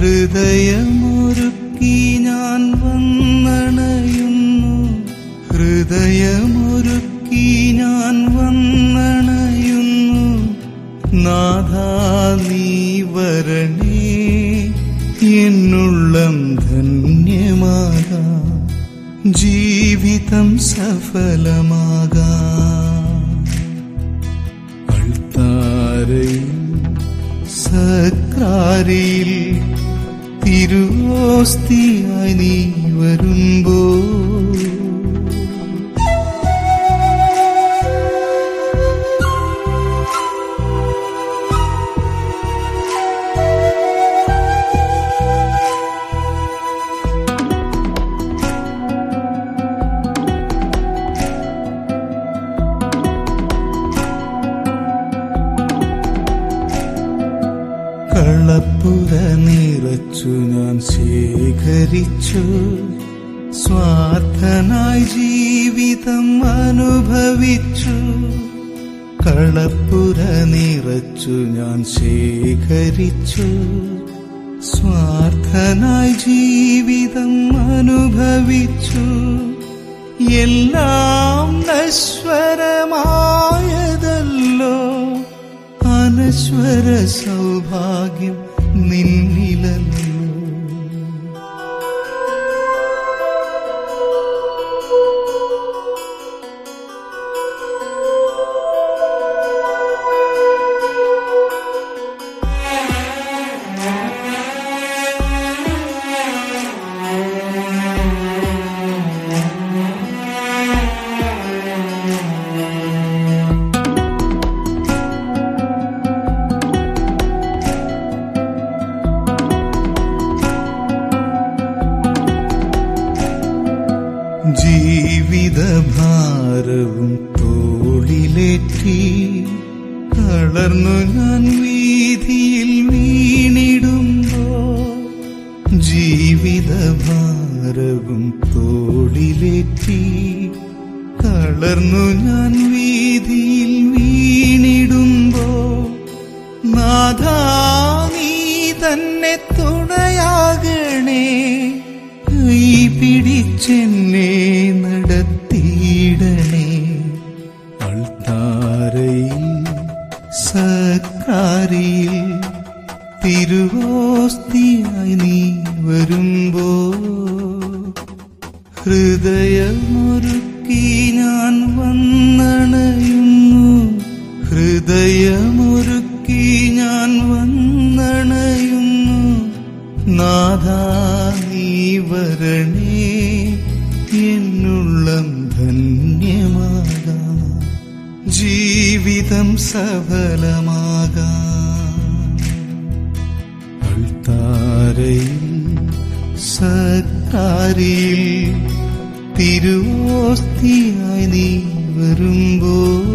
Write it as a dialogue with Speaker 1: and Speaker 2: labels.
Speaker 1: ഹൃദയമൊരുക്കി ഞാൻ വന്നണയുന്നു, ഹൃദയമൊരുക്കി ഞാൻ വന്നണയുന്നു. നാഥാ നീ വരണേ, എന്നുള്ളം ധന്യമാകാം, ജീവിതം സഫലമാകാം. അൾത്താരയിൽ സക്രാരിയിൽ തിരുവോസ്തിയായി നീ വരുമ്പോൾ കളപ്പുര നിറച്ചു ഞാൻ ശേഖരിച്ചു, സ്വാർത്ഥനായി ജീവിതം അനുഭവിച്ചു. കളപ്പുര നിറച്ചു ഞാൻ ശേഖരിച്ചു, സ്വാർത്ഥനായി ജീവിതം അനുഭവിച്ചു. എല്ലാം നശ്വരമായതല്ലോ, അനശ്വര സൗഭാഗ്യം നിന്നിലല്ലോ. ജീവിതഭാരവും തോളിലേറ്റി തളർന്നു ഞാൻ വീതിയിൽ വീണിടുമ്പോ, ജീവിതഭാരവും തോളിലേറ്റി തളർന്നു ഞാൻ വീതിയിൽ വീണിടുമ്പോ, നാഥാ നീ തന്നെ തുണയാകണേ, കൈ പിടിച്ചെന്നെ നടത്തിയിടണേ. അൾത്താരയിൽ സക്രാരിയിൽ തിരുവോസ്തിയായി നീ വരുമ്പോ, ഹൃദയമൊരുക്കി ഞാൻ വന്നണയുന്നു, ഹൃദയമൊരുക്കി ഞാൻ വന്നണയുന്നു. നാഥാ നീ വരണേ, എന്നുള്ളം ധന്യമാകാം, ജീവിതം സഫലമാകാം. അൾത്താരയിൽ സക്രാരിയിൽ തിരുവോസ്തിയായി നീ വരുമ്പോ